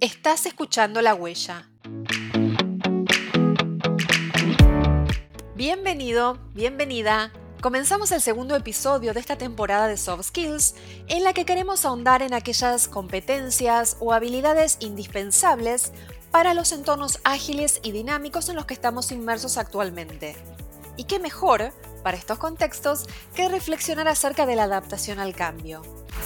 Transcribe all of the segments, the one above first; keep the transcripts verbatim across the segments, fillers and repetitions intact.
Estás escuchando La Huella. Bienvenido, bienvenida. Comenzamos el segundo episodio de esta temporada de Soft Skills, en la que queremos ahondar en aquellas competencias o habilidades indispensables para los entornos ágiles y dinámicos en los que estamos inmersos actualmente. Y qué mejor, para estos contextos, que reflexionar acerca de la adaptación al cambio.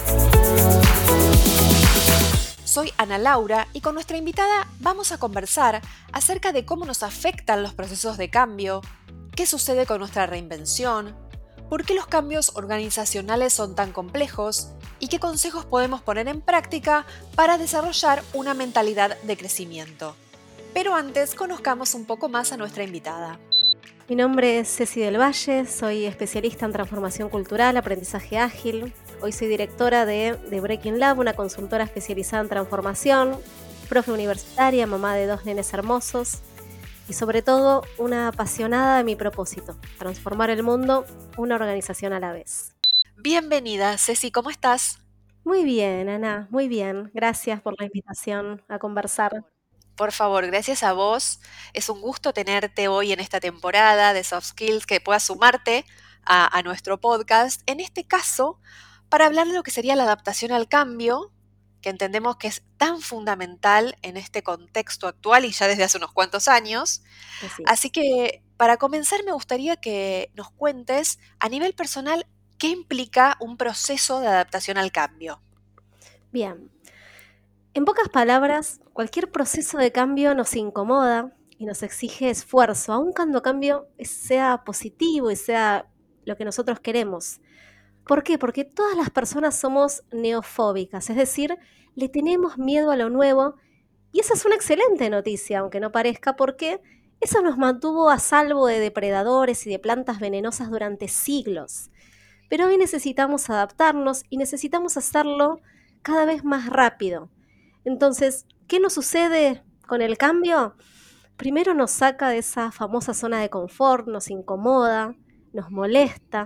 Soy Ana Laura y con nuestra invitada vamos a conversar acerca de cómo nos afectan los procesos de cambio, qué sucede con nuestra reinvención, por qué los cambios organizacionales son tan complejos y qué consejos podemos poner en práctica para desarrollar una mentalidad de crecimiento. Pero antes, conozcamos un poco más a nuestra invitada. Mi nombre es Ceci del Valle, soy especialista en transformación cultural, aprendizaje ágil. Hoy soy directora de, de Breaking Lab, una consultora especializada en transformación, profe universitaria, mamá de dos nenes hermosos y sobre todo una apasionada de mi propósito, transformar el mundo una organización a la vez. Bienvenida, Ceci, ¿cómo estás? Muy bien, Ana, muy bien. Gracias por la invitación a conversar. Por favor, gracias a vos. Es un gusto tenerte hoy en esta temporada de Soft Skills, que puedas sumarte a, a nuestro podcast. En este caso, para hablar de lo que sería la adaptación al cambio, que entendemos que es tan fundamental en este contexto actual y ya desde hace unos cuantos años. Así, Así que, para comenzar, me gustaría que nos cuentes a nivel personal qué implica un proceso de adaptación al cambio. bien. En pocas palabras, cualquier proceso de cambio nos incomoda y nos exige esfuerzo, aun cuando el cambio sea positivo y sea lo que nosotros queremos. ¿Por qué? Porque todas las personas somos neofóbicas, es decir, le tenemos miedo a lo nuevo y esa es una excelente noticia, aunque no parezca, porque eso nos mantuvo a salvo de depredadores y de plantas venenosas durante siglos. Pero hoy necesitamos adaptarnos y necesitamos hacerlo cada vez más rápido. Entonces, ¿qué nos sucede con el cambio? Primero nos saca de esa famosa zona de confort, nos incomoda, nos molesta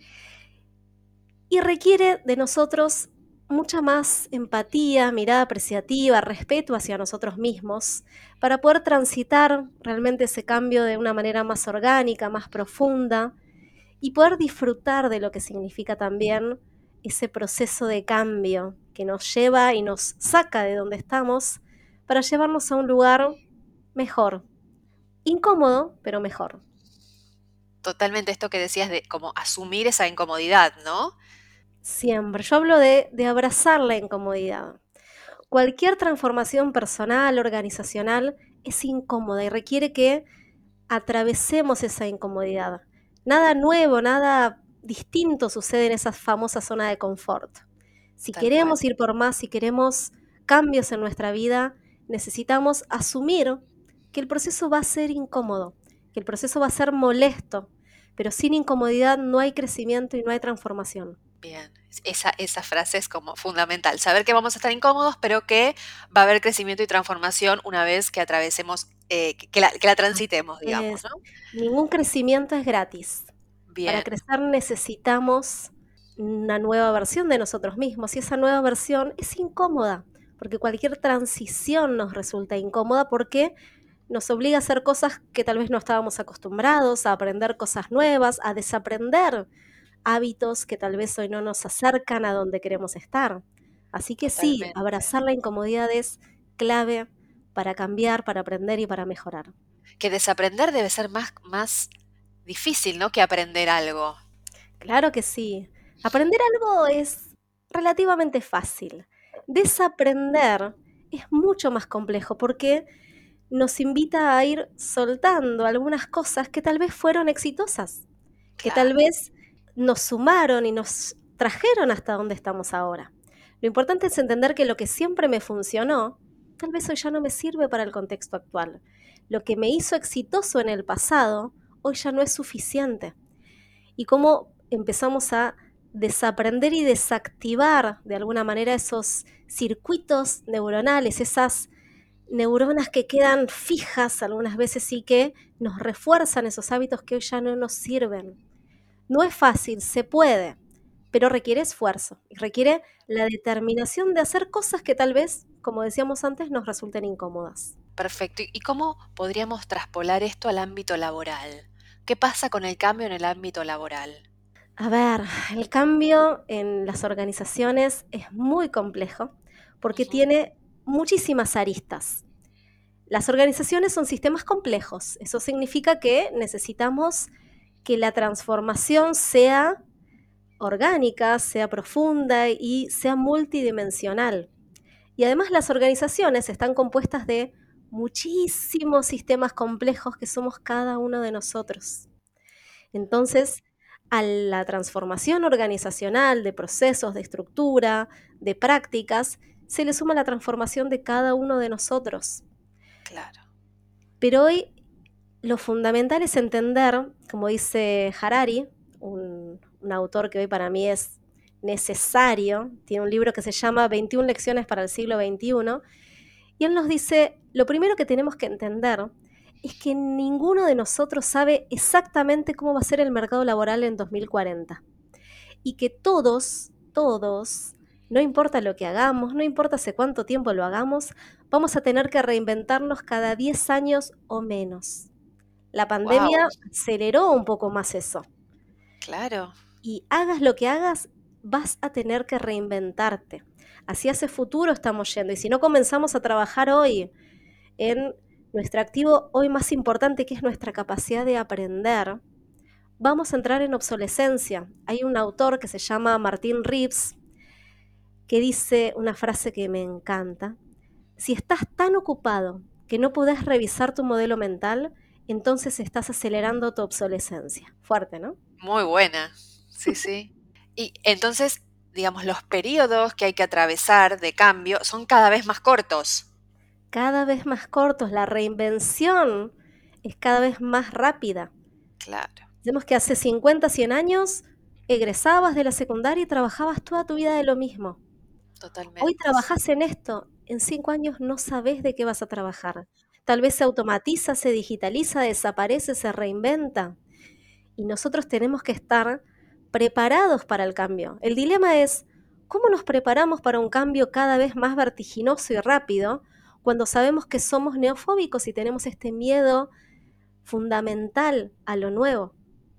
y requiere de nosotros mucha más empatía, mirada apreciativa, respeto hacia nosotros mismos, para poder transitar realmente ese cambio de una manera más orgánica, más profunda, y poder disfrutar de lo que significa también ese proceso de cambio que nos lleva y nos saca de donde estamos para llevarnos a un lugar mejor. Incómodo, pero mejor. Totalmente esto que decías de como asumir esa incomodidad, ¿no? Siempre. Yo hablo de, de abrazar la incomodidad. Cualquier transformación personal, organizacional, es incómoda y requiere que atravesemos esa incomodidad. Nada nuevo, nada distinto sucede en esa famosa zona de confort. Si Tal cual. queremos ir por más, si queremos cambios en nuestra vida, necesitamos asumir que el proceso va a ser incómodo, que el proceso va a ser molesto, pero sin incomodidad no hay crecimiento y no hay transformación. Bien, esa, esa frase es como fundamental. Saber que vamos a estar incómodos, pero que va a haber crecimiento y transformación una vez que atravesemos, eh, que, la, que la transitemos, digamos, Es, ¿no? ningún crecimiento es gratis. Para Bien, crecer necesitamos una nueva versión de nosotros mismos y esa nueva versión es incómoda, porque cualquier transición nos resulta incómoda porque nos obliga a hacer cosas que tal vez no estábamos acostumbrados, a aprender cosas nuevas, a desaprender hábitos que tal vez hoy no nos acercan a donde queremos estar. Así que sí, totalmente. abrazar la incomodidad es clave para cambiar, para aprender y para mejorar. Que desaprender debe ser más, más difícil, ¿no? Que aprender algo. Claro que sí. Aprender algo es relativamente fácil. Desaprender es mucho más complejo porque nos invita a ir soltando algunas cosas que tal vez fueron exitosas, que tal Claro, vez nos sumaron y nos trajeron hasta donde estamos ahora. Lo importante es entender que lo que siempre me funcionó, tal vez hoy ya no me sirve para el contexto actual. Lo que me hizo exitoso en el pasado, hoy ya no es suficiente. Y cómo empezamos a desaprender y desactivar de alguna manera esos circuitos neuronales, esas neuronas que quedan fijas algunas veces y que nos refuerzan esos hábitos que hoy ya no nos sirven. No es fácil, se puede, pero requiere esfuerzo y requiere la determinación de hacer cosas que tal vez, como decíamos antes, nos resulten incómodas. Perfecto. ¿Y y cómo podríamos traspolar esto al ámbito laboral? ¿Qué pasa con el cambio en el ámbito laboral? A ver, el cambio en las organizaciones es muy complejo porque Ujú, tiene muchísimas aristas. Las organizaciones son sistemas complejos. Eso significa que necesitamos que la transformación sea orgánica, sea profunda y sea multidimensional. Y además las organizaciones están compuestas de muchísimos sistemas complejos que somos cada uno de nosotros. Entonces, a la transformación organizacional de procesos, de estructura, de prácticas, se le suma la transformación de cada uno de nosotros. claro. Pero hoy lo fundamental es entender, como dice Harari, un, un autor que hoy para mí es necesario, tiene un libro que se llama veintiuna lecciones para el siglo veintiuno, y él nos dice, lo primero que tenemos que entender es que ninguno de nosotros sabe exactamente cómo va a ser el mercado laboral en dos mil cuarenta. Y que todos, todos, no importa lo que hagamos, no importa hace cuánto tiempo lo hagamos, vamos a tener que reinventarnos cada diez años o menos. La Wow, pandemia aceleró un poco más eso. claro, Y hagas lo que hagas, vas a tener que reinventarte. Hacia ese futuro estamos yendo. Y si no comenzamos a trabajar hoy en nuestro activo hoy más importante, que es nuestra capacidad de aprender, vamos a entrar en obsolescencia. Hay un autor que se llama Martin Reeves que dice una frase que me encanta. Si estás tan ocupado que no podés revisar tu modelo mental, entonces estás acelerando tu obsolescencia. Fuerte, ¿no? muy buena. Sí, sí. Y entonces, digamos, los periodos que hay que atravesar de cambio son cada vez más cortos. Cada vez más cortos, la reinvención es cada vez más rápida. Claro, Vemos que hace cincuenta, cien años egresabas de la secundaria y trabajabas toda tu vida de lo mismo. Hoy totalmente. trabajás en esto, en cinco años no sabés de qué vas a trabajar. Tal vez se automatiza, se digitaliza, desaparece, se reinventa. Y nosotros tenemos que estar preparados para el cambio. El dilema es, ¿cómo nos preparamos para un cambio cada vez más vertiginoso y rápido cuando sabemos que somos neofóbicos y tenemos este miedo fundamental a lo nuevo?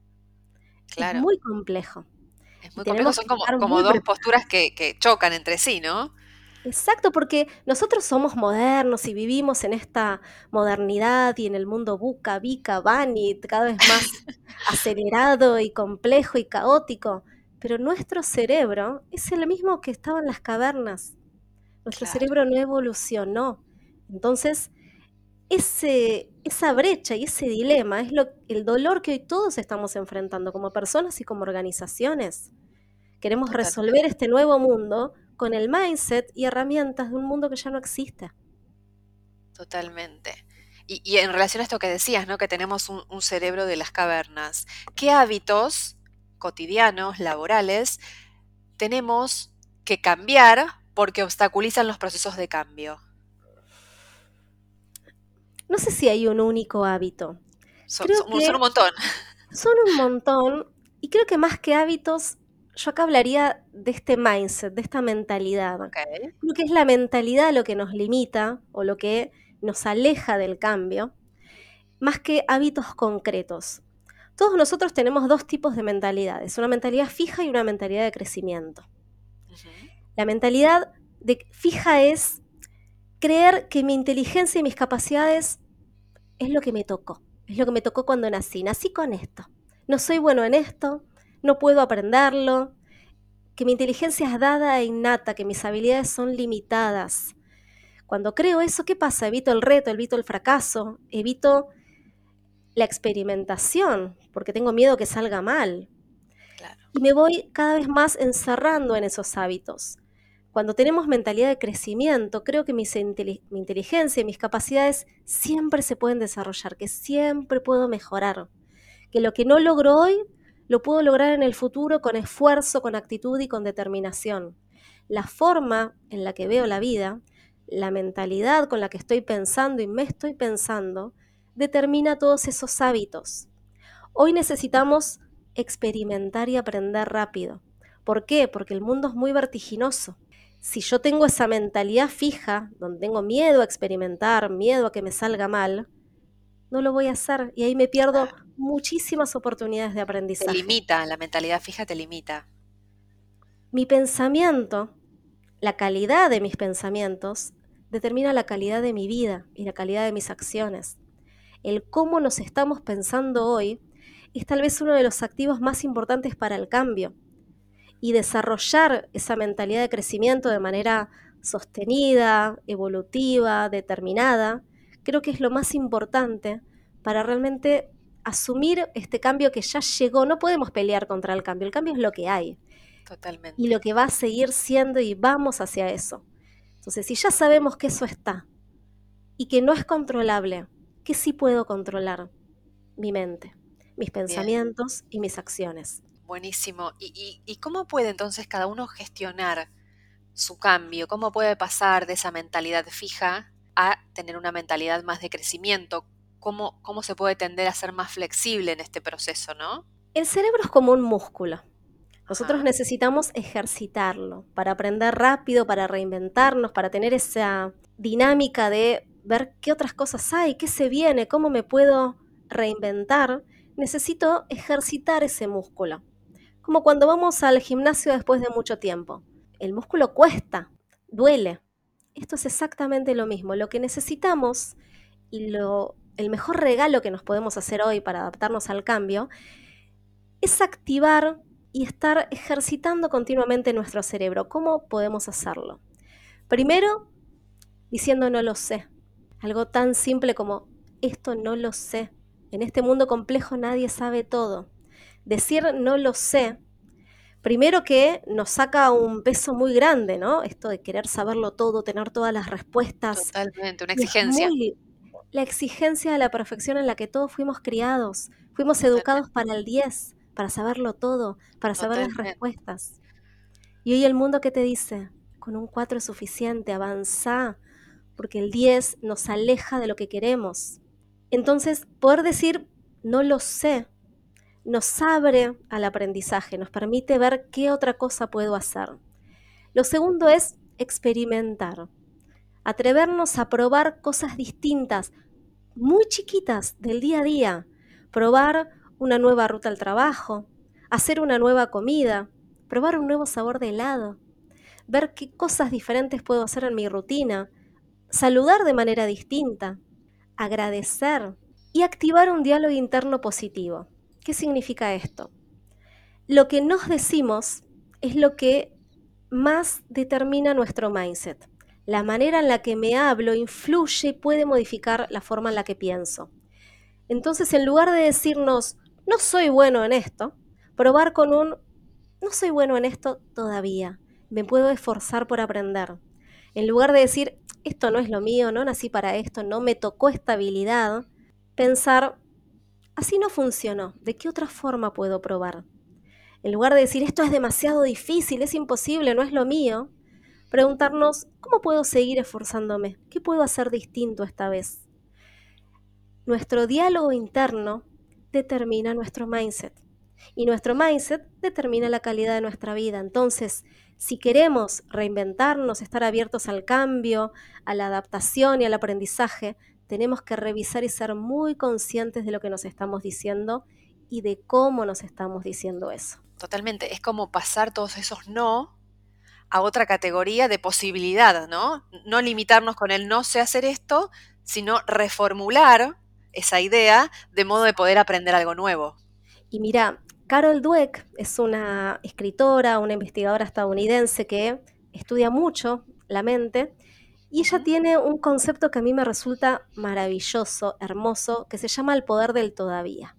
Es Claro. muy complejo Es y muy complejo, tenemos son que como, estar como muy dos preparados. posturas que, que chocan entre sí, ¿no? Exacto, porque nosotros somos modernos y vivimos en esta modernidad y en el mundo buca, bica, bunny, cada vez más acelerado y complejo y caótico, pero nuestro cerebro es el mismo que estaba en las cavernas. Nuestro Claro, cerebro no evolucionó. Entonces, ese, esa brecha y ese dilema es lo, el dolor que hoy todos estamos enfrentando como personas y como organizaciones. Queremos resolver totalmente, este nuevo mundo con el mindset y herramientas de un mundo que ya no existe. totalmente. Y, y en relación a esto que decías, ¿no? Que tenemos un, un cerebro de las cavernas, ¿qué hábitos cotidianos, laborales, tenemos que cambiar porque obstaculizan los procesos de cambio? No sé si hay un único hábito. Son, Creo son- son un que montón. son un montón y creo que más que hábitos, yo acá hablaría de este mindset, de esta mentalidad. Ok, Creo que es la mentalidad lo que nos limita o lo que nos aleja del cambio, más que hábitos concretos. Todos nosotros tenemos dos tipos de mentalidades, una mentalidad fija y una mentalidad de crecimiento. ujú, La mentalidad de fija es creer que mi inteligencia y mis capacidades es lo que me tocó, es lo que me tocó cuando nací, nací con esto. No soy bueno en esto, no puedo aprenderlo, que mi inteligencia es dada e innata, que mis habilidades son limitadas. Cuando creo eso, ¿qué pasa? Evito el reto, evito el fracaso, evito la experimentación, porque tengo miedo que salga mal. claro, Y me voy cada vez más encerrando en esos hábitos. Cuando tenemos mentalidad de crecimiento, creo que mis inteli- mi inteligencia y mis capacidades siempre se pueden desarrollar, que siempre puedo mejorar, que lo que no logro hoy lo puedo lograr en el futuro con esfuerzo, con actitud y con determinación. La forma en la que veo la vida, la mentalidad con la que estoy pensando y me estoy pensando, determina todos esos hábitos. Hoy necesitamos experimentar y aprender rápido, ¿Por qué? Porque el mundo es muy vertiginoso. Si yo tengo esa mentalidad fija, donde tengo miedo a experimentar, miedo a que me salga mal, no lo voy a hacer y ahí me pierdo Claro. muchísimas oportunidades de Te aprendizaje. limita, la mentalidad fija te limita. Mi pensamiento, la calidad de mis pensamientos, determina la calidad de mi vida y la calidad de mis acciones. El cómo nos estamos pensando hoy es tal vez uno de los activos más importantes para el cambio. Y desarrollar esa mentalidad de crecimiento de manera sostenida, evolutiva, determinada, creo que es lo más importante para realmente asumir este cambio que ya llegó. No podemos pelear contra el cambio, el cambio es lo que hay y Totalmente. lo que va a seguir siendo y vamos hacia eso. Entonces, si ya sabemos que eso está y que no es controlable, ¿qué sí puedo controlar? Mi mente, mis Bien, pensamientos y mis acciones. buenísimo. ¿Y, y, y cómo puede entonces cada uno gestionar su cambio? ¿Cómo puede pasar de esa mentalidad fija a tener una mentalidad más de crecimiento? ¿Cómo, cómo se puede tender a ser más flexible en este proceso, no? El cerebro es como un músculo. Nosotros Ajá, necesitamos ejercitarlo para aprender rápido, para reinventarnos, para tener esa dinámica de ver qué otras cosas hay, qué se viene, cómo me puedo reinventar. Necesito ejercitar ese músculo. Como cuando vamos al gimnasio después de mucho tiempo. El músculo cuesta, duele. Esto es exactamente lo mismo. Lo que necesitamos y lo, el mejor regalo que nos podemos hacer hoy para adaptarnos al cambio es activar y estar ejercitando continuamente nuestro cerebro. ¿Cómo podemos hacerlo? Primero, diciendo no lo sé. Algo tan simple como esto no lo sé. En este mundo complejo nadie sabe todo. Decir no lo sé, primero que nos saca un peso muy grande, ¿no? Esto de querer saberlo todo, tener todas las respuestas. totalmente, una Y es exigencia. muy la exigencia de la perfección en la que todos fuimos criados. Fuimos educados Totalmente, para el diez, para saberlo todo, para saber las totalmente. respuestas. Y hoy el mundo que te dice, con un cuatro es suficiente, avanzá, porque el diez nos aleja de lo que queremos. Entonces, poder decir, no lo sé, nos abre al aprendizaje, nos permite ver qué otra cosa puedo hacer. Lo segundo es experimentar, atrevernos a probar cosas distintas, muy chiquitas del día a día, probar una nueva ruta al trabajo, hacer una nueva comida, probar un nuevo sabor de helado, ver qué cosas diferentes puedo hacer en mi rutina, saludar de manera distinta, agradecer y activar un diálogo interno positivo. ¿Qué significa esto? Lo que nos decimos es lo que más determina nuestro mindset. La manera en la que me hablo influye y puede modificar la forma en la que pienso. Entonces, en lugar de decirnos, no soy bueno en esto, probar con un, no soy bueno en esto todavía, me puedo esforzar por aprender. En lugar de decir, esto no es lo mío, no nací para esto, no me tocó esta habilidad, pensar, así no funcionó, ¿de qué otra forma puedo probar? En lugar de decir, esto es demasiado difícil, es imposible, no es lo mío, preguntarnos, ¿cómo puedo seguir esforzándome? ¿Qué puedo hacer distinto esta vez? Nuestro diálogo interno determina nuestro mindset y nuestro mindset determina la calidad de nuestra vida. Entonces, si queremos reinventarnos, estar abiertos al cambio, a la adaptación y al aprendizaje, tenemos que revisar y ser muy conscientes de lo que nos estamos diciendo y de cómo nos estamos diciendo eso. Totalmente. Es como pasar todos esos no a otra categoría de posibilidad, ¿no? No limitarnos con el no sé hacer esto, sino reformular esa idea de modo de poder aprender algo nuevo. Y mira, Carol Dweck es una escritora, una investigadora estadounidense que estudia mucho la mente y ella Ujú. tiene un concepto que a mí me resulta maravilloso, hermoso, que se llama el poder del todavía.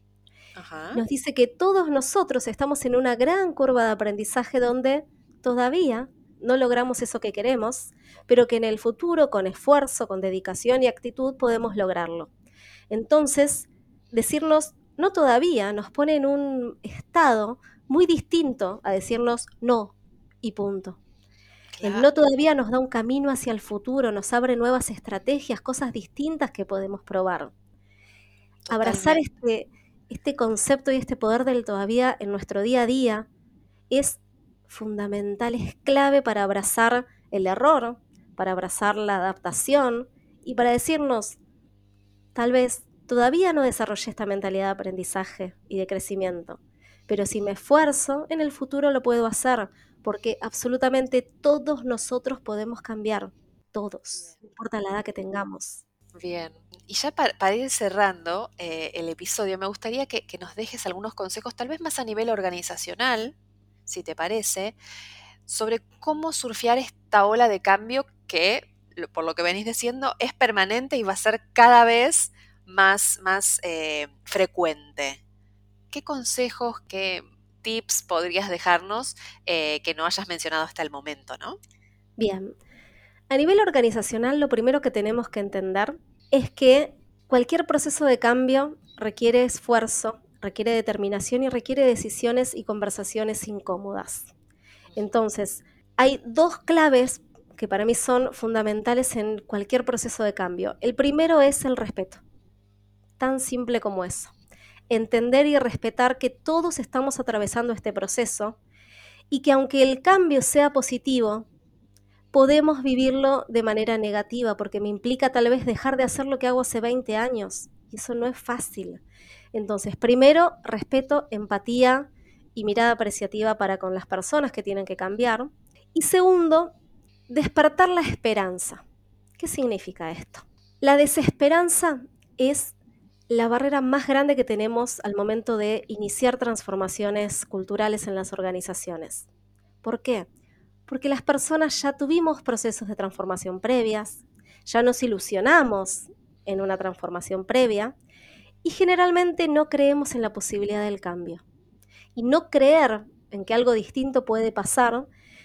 Ajá. Nos dice que todos nosotros estamos en una gran curva de aprendizaje donde todavía no logramos eso que queremos, pero que en el futuro, con esfuerzo, con dedicación y actitud, podemos lograrlo. Entonces, decirnos no todavía nos pone en un estado muy distinto a decirnos no y punto. El no Claro, todavía nos da un camino hacia el futuro, nos abre nuevas estrategias, cosas distintas que podemos probar. Abrazar totalmente. este, este concepto y este poder del todavía en nuestro día a día es fundamental, es clave para abrazar el error, para abrazar la adaptación y para decirnos, tal vez todavía no desarrollé esta mentalidad de aprendizaje y de crecimiento, pero si me esfuerzo, en el futuro lo puedo hacer, porque absolutamente todos nosotros podemos cambiar, todos, no importa la edad que tengamos. Bien. Y ya para, para ir cerrando eh, el episodio, me gustaría que, que nos dejes algunos consejos, tal vez más a nivel organizacional, si te parece, sobre cómo surfear esta ola de cambio que, lo- por lo que venís diciendo, es permanente y va a ser cada vez más, más eh, frecuente. ¿Qué consejos, qué tips podrías dejarnos eh, que no hayas mencionado hasta el momento, ¿no? Bien, a nivel organizacional lo primero que tenemos que entender es que cualquier proceso de cambio requiere esfuerzo, requiere determinación y requiere decisiones y conversaciones incómodas. Entonces, hay dos claves que para mí son fundamentales en cualquier proceso de cambio. El primero es el respeto, tan simple como eso. Entender y respetar que todos estamos atravesando este proceso y que aunque el cambio sea positivo, podemos vivirlo de manera negativa porque me implica tal vez dejar de hacer lo que hago hace veinte años y eso no es fácil. Entonces, primero, respeto, empatía y mirada apreciativa para con las personas que tienen que cambiar. Y segundo, despertar la esperanza. ¿Qué significa esto? La desesperanza es la barrera más grande que tenemos al momento de iniciar transformaciones culturales en las organizaciones. ¿Por qué? Porque las personas ya tuvimos procesos de transformación previas, ya nos ilusionamos en una transformación previa y generalmente no creemos en la posibilidad del cambio. Y no creer en que algo distinto puede pasar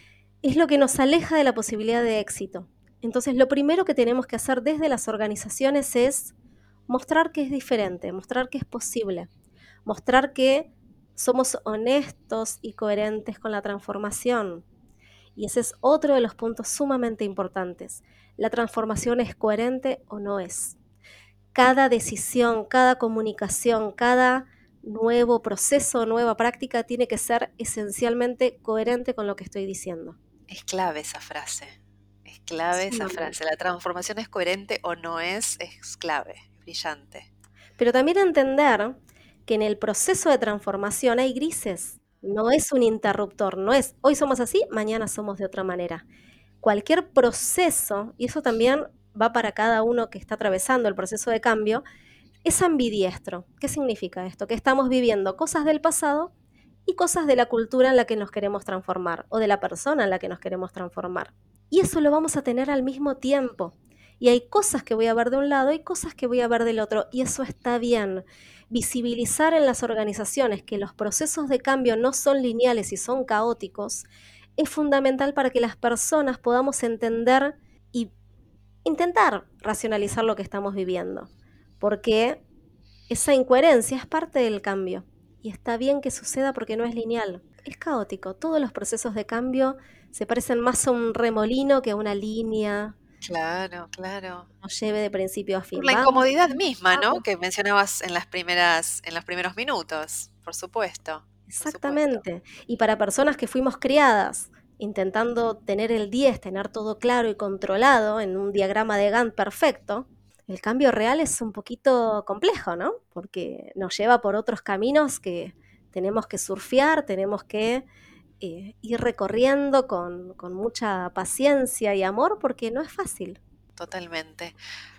es lo que nos aleja de la posibilidad de éxito. Entonces, lo primero que tenemos que hacer desde las organizaciones es mostrar que es diferente, mostrar que es posible, mostrar que somos honestos y coherentes con la transformación. Y ese es otro de los puntos sumamente importantes. ¿La transformación es coherente o no es? Cada decisión, cada comunicación, cada nuevo proceso, nueva práctica tiene que ser esencialmente coherente con lo que estoy diciendo. Es clave esa frase. Es clave esa Sumamente. frase. La transformación es coherente o no es, es clave, es brillante. Pero también entender que en el proceso de transformación hay grises. No es un interruptor, no es hoy somos así, mañana somos de otra manera. Cualquier proceso, y eso también va para cada uno que está atravesando el proceso de cambio, es ambidiestro. ¿Qué significa esto? Que estamos viviendo cosas del pasado y cosas de la cultura en la que nos queremos transformar o de la persona en la que nos queremos transformar. Y eso lo vamos a tener al mismo tiempo. Y hay cosas que voy a ver de un lado y cosas que voy a ver del otro. Y eso está bien. Visibilizar en las organizaciones que los procesos de cambio no son lineales y son caóticos es fundamental para que las personas podamos entender y intentar racionalizar lo que estamos viviendo. Porque esa incoherencia es parte del cambio. Y está bien que suceda porque no es lineal. Es caótico. Todos los procesos de cambio se parecen más a un remolino que a una línea. Claro, claro. Nos lleve de principio a Por fin. la Vamos, incomodidad misma, ¿no? vamos. Que mencionabas en las primeras, en los primeros minutos. Por supuesto, por supuesto. Exactamente. Y para personas que fuimos criadas intentando tener el diez, tener todo claro y controlado en un diagrama de Gantt perfecto, el cambio real es un poquito complejo, ¿no? Porque nos lleva por otros caminos que tenemos que surfear, tenemos que eh, ir recorriendo con, con mucha paciencia y amor porque no es fácil. Totalmente.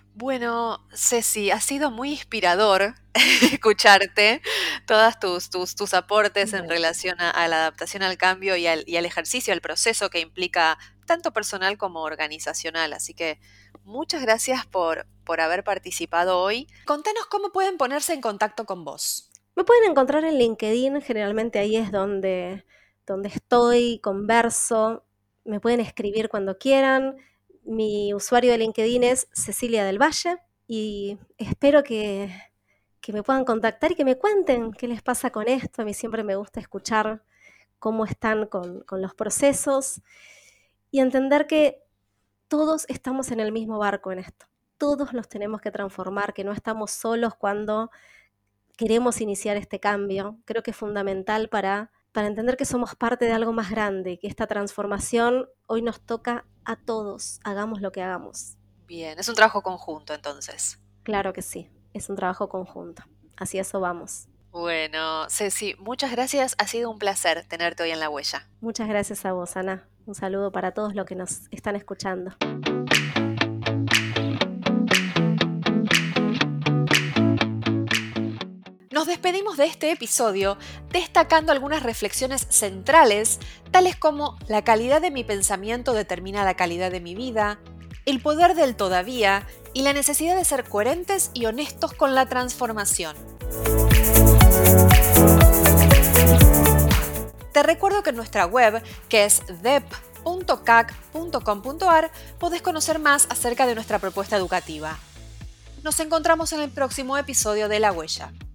Bueno, Ceci, ha sido muy inspirador escucharte todas tus, tus, tus aportes en Bueno, relación a, a la adaptación al cambio y al, y al ejercicio, al proceso que implica tanto personal como organizacional. Así que muchas gracias por, por haber participado hoy. Contanos cómo pueden ponerse en contacto con vos. me pueden encontrar en LinkedIn, generalmente ahí es donde, donde estoy, converso, me pueden escribir cuando quieran. Mi usuario de LinkedIn es Cecilia del Valle y espero que, que me puedan contactar y que me cuenten qué les pasa con esto. A mí siempre me gusta escuchar cómo están con, con los procesos y entender que todos estamos en el mismo barco en esto. Todos nos tenemos que transformar, que no estamos solos cuando queremos iniciar este cambio. Creo que es fundamental para para entender que somos parte de algo más grande y que esta transformación hoy nos toca a todos, hagamos lo que hagamos. Bien, es un trabajo conjunto entonces. Claro que sí, es un trabajo conjunto. Hacia eso vamos. Bueno, Ceci, muchas gracias. Ha sido un placer tenerte hoy en La Huella. Muchas gracias a vos, Ana. Un saludo para todos los que nos están escuchando. Nos despedimos de este episodio destacando algunas reflexiones centrales, tales como la calidad de mi pensamiento determina la calidad de mi vida, el poder del todavía y la necesidad de ser coherentes y honestos con la transformación. Te recuerdo que en nuestra web, que es dep punto cac punto com punto ar, podés conocer más acerca de nuestra propuesta educativa. Nos encontramos en el próximo episodio de La Huella.